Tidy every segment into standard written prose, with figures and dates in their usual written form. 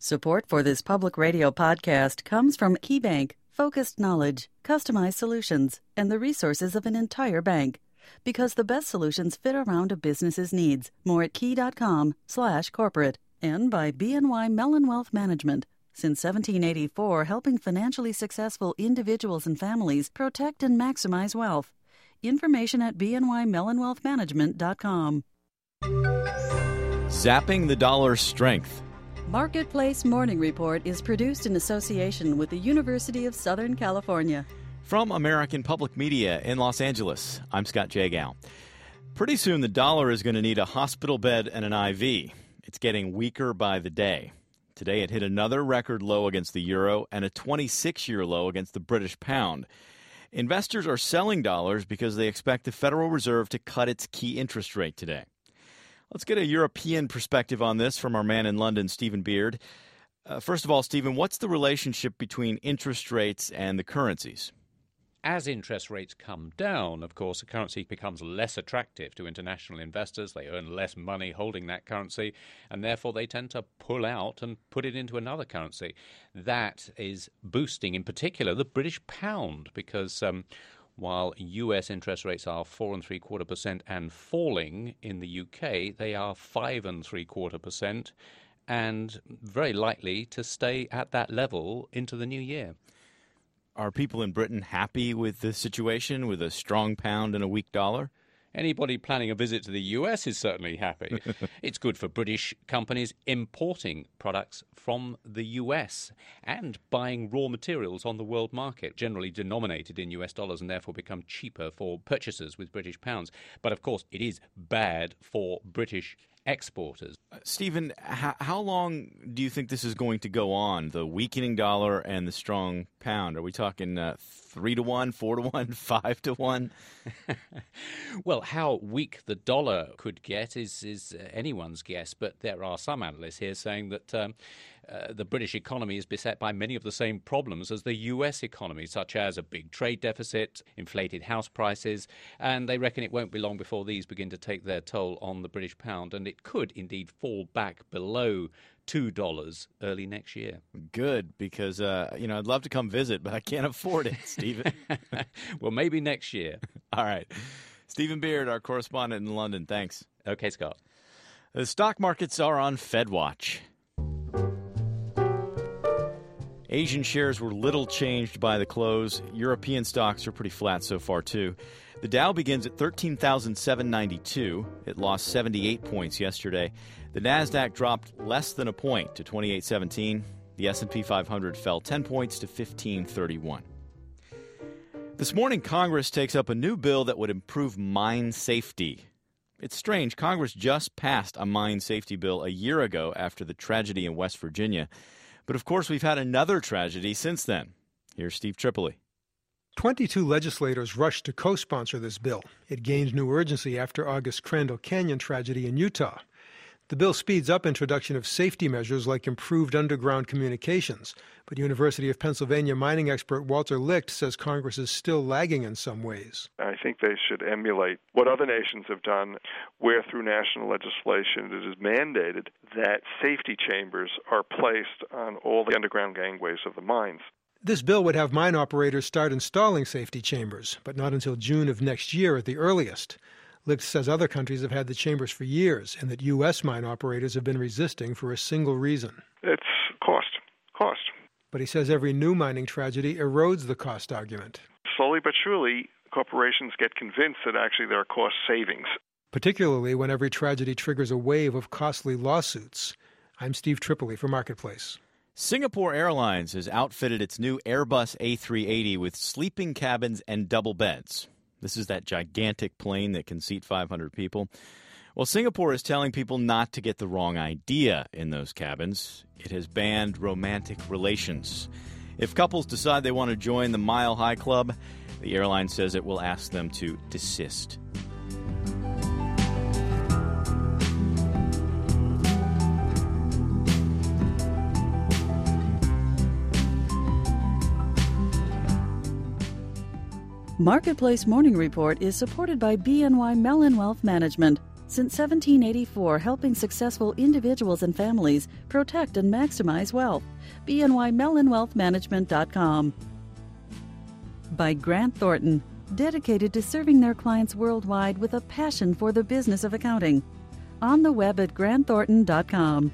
Support for this public radio podcast comes from KeyBank, focused knowledge, customized solutions, and the resources of an entire bank. Because the best solutions fit around a business's needs. More at key.com/corporate. And by BNY Mellon Wealth Management. Since 1784, helping financially successful individuals and families protect and maximize wealth. Information at bnymellonwealthmanagement.com. Zapping the dollar's strength. Marketplace Morning Report is produced in association with the University of Southern California. From American Public Media in Los Angeles, I'm Scott Jagow. Pretty soon the dollar is going to need a hospital bed and an IV. It's getting weaker by the day. Today it hit another record low against the euro and a 26-year low against the British pound. Investors are selling dollars because they expect the Federal Reserve to cut its key interest rate today. Let's get a European perspective on this from our man in London, Stephen Beard. First of all, Stephen, what's the relationship between interest rates and the currencies? As interest rates come down, of course, the currency becomes less attractive to international investors. They earn less money holding that currency, and therefore they tend to pull out and put it into another currency. That is boosting, in particular, the British pound, because while U.S. interest rates are 4.75% and falling in the UK, they are 5.75% and very likely to stay at that level into the new year. Are people in Britain happy with the situation, with a strong pound and a weak dollar? Anybody planning a visit to the US is certainly happy. It's good for British companies importing products from the US and buying raw materials on the world market, generally denominated in US dollars and therefore become cheaper for purchasers with British pounds. But of course, it is bad for British exporters. Stephen, how long do you think this is going to go on, the weakening dollar and the strong pound? Are we talking 3-1, 4-1, 5-1? Well, how weak the dollar could get is anyone's guess, but there are some analysts here saying that the British economy is beset by many of the same problems as the US economy, such as a big trade deficit, inflated house prices, and they reckon it won't be long before these begin to take their toll on the British pound, and it could indeed fall back below $2 early next year. Good, because I'd love to come visit, but I can't afford it, Stephen. Well, maybe next year. All right. Stephen Beard, our correspondent in London. Thanks. Okay, Scott. The stock markets are on Fed watch. Asian shares were little changed by the close. European stocks are pretty flat so far, too. The Dow begins at 13,792. It lost 78 points yesterday. The Nasdaq dropped less than a point to 2817. The S&P 500 fell 10 points to 1531. This morning, Congress takes up a new bill that would improve mine safety. It's strange. Congress just passed a mine safety bill a year ago after the tragedy in West Virginia. But, of course, we've had another tragedy since then. Here's Steve Tripoli. 22 legislators rushed to co-sponsor this bill. It gained new urgency after August Crandall Canyon tragedy in Utah. The bill speeds up introduction of safety measures like improved underground communications. But University of Pennsylvania mining expert Walter Licht says Congress is still lagging in some ways. I think they should emulate what other nations have done, where through national legislation it is mandated that safety chambers are placed on all the underground gangways of the mines. This bill would have mine operators start installing safety chambers, but not until June of next year at the earliest. Licht says other countries have had the chambers for years and that U.S. mine operators have been resisting for a single reason. It's cost. But he says every new mining tragedy erodes the cost argument. Slowly but surely, corporations get convinced that actually there are cost savings. Particularly when every tragedy triggers a wave of costly lawsuits. I'm Steve Tripoli for Marketplace. Singapore Airlines has outfitted its new Airbus A380 with sleeping cabins and double beds. This is that gigantic plane that can seat 500 people. Well, Singapore is telling people not to get the wrong idea in those cabins. It has banned romantic relations. If couples decide they want to join the Mile High Club, the airline says it will ask them to desist. Marketplace Morning Report is supported by BNY Mellon Wealth Management. Since 1784, helping successful individuals and families protect and maximize wealth. BNYMellonWealthManagement.com. By Grant Thornton, dedicated to serving their clients worldwide with a passion for the business of accounting. On the web at grantthornton.com.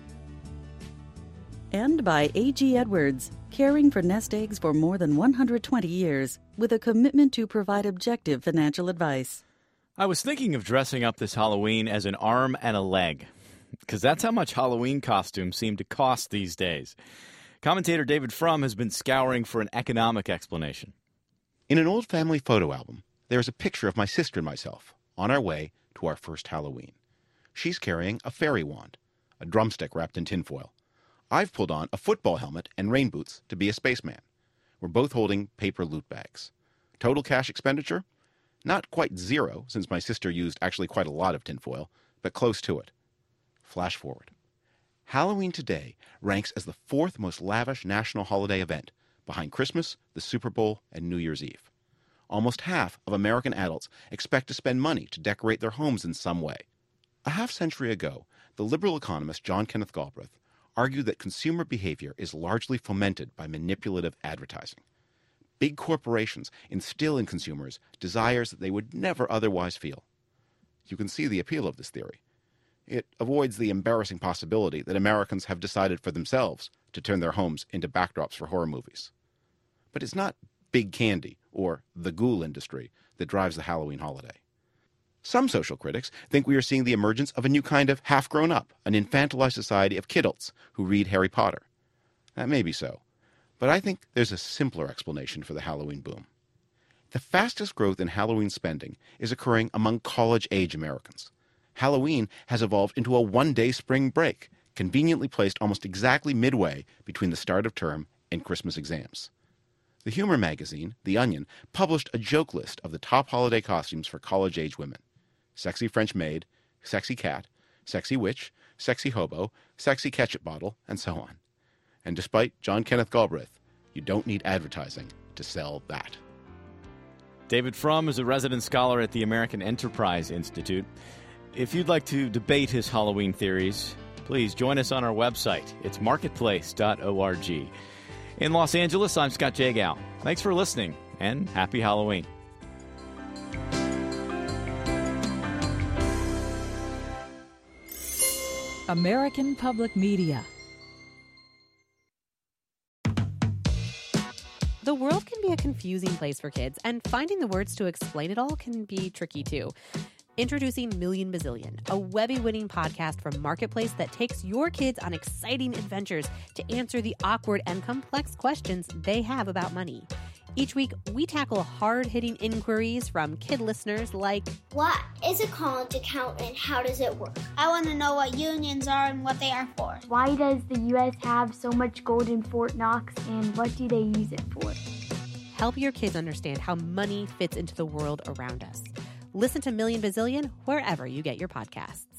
And by A.G. Edwards, caring for nest eggs for more than 120 years, with a commitment to provide objective financial advice. I was thinking of dressing up this Halloween as an arm and a leg, because that's how much Halloween costumes seem to cost these days. Commentator David Frum has been scouring for an economic explanation. In an old family photo album, there is a picture of my sister and myself on our way to our first Halloween. She's carrying a fairy wand, a drumstick wrapped in tinfoil. I've pulled on a football helmet and rain boots to be a spaceman. We're both holding paper loot bags. Total cash expenditure? Not quite zero, since my sister used actually quite a lot of tinfoil, but close to it. Flash forward. Halloween today ranks as the fourth most lavish national holiday event, behind Christmas, the Super Bowl, and New Year's Eve. Almost half of American adults expect to spend money to decorate their homes in some way. A half-century ago, the liberal economist John Kenneth Galbraith argued that consumer behavior is largely fomented by manipulative advertising. Big corporations instill in consumers desires that they would never otherwise feel. You can see the appeal of this theory. It avoids the embarrassing possibility that Americans have decided for themselves to turn their homes into backdrops for horror movies. But it's not big candy or the ghoul industry that drives the Halloween holiday. Some social critics think we are seeing the emergence of a new kind of half-grown-up, an infantilized society of kidults who read Harry Potter. That may be so, but I think there's a simpler explanation for the Halloween boom. The fastest growth in Halloween spending is occurring among college-age Americans. Halloween has evolved into a one-day spring break, conveniently placed almost exactly midway between the start of term and Christmas exams. The humor magazine, The Onion, published a joke list of the top holiday costumes for college-age women. Sexy French maid, sexy cat, sexy witch, sexy hobo, sexy ketchup bottle, and so on. And despite John Kenneth Galbraith, you don't need advertising to sell that. David Frum is a resident scholar at the American Enterprise Institute. If you'd like to debate his Halloween theories, please join us on our website. It's marketplace.org. In Los Angeles, I'm Scott Jagow. Thanks for listening, and happy Halloween. American Public Media. The world can be a confusing place for kids, and finding the words to explain it all can be tricky too. Introducing Million Bazillion, a Webby-winning podcast from Marketplace that takes your kids on exciting adventures to answer the awkward and complex questions they have about money. Each week, we tackle hard-hitting inquiries from kid listeners like, what is a college account and how does it work? I want to know what unions are and what they are for. Why does the U.S. have so much gold in Fort Knox and what do they use it for? Help your kids understand how money fits into the world around us. Listen to Million Bazillion wherever you get your podcasts.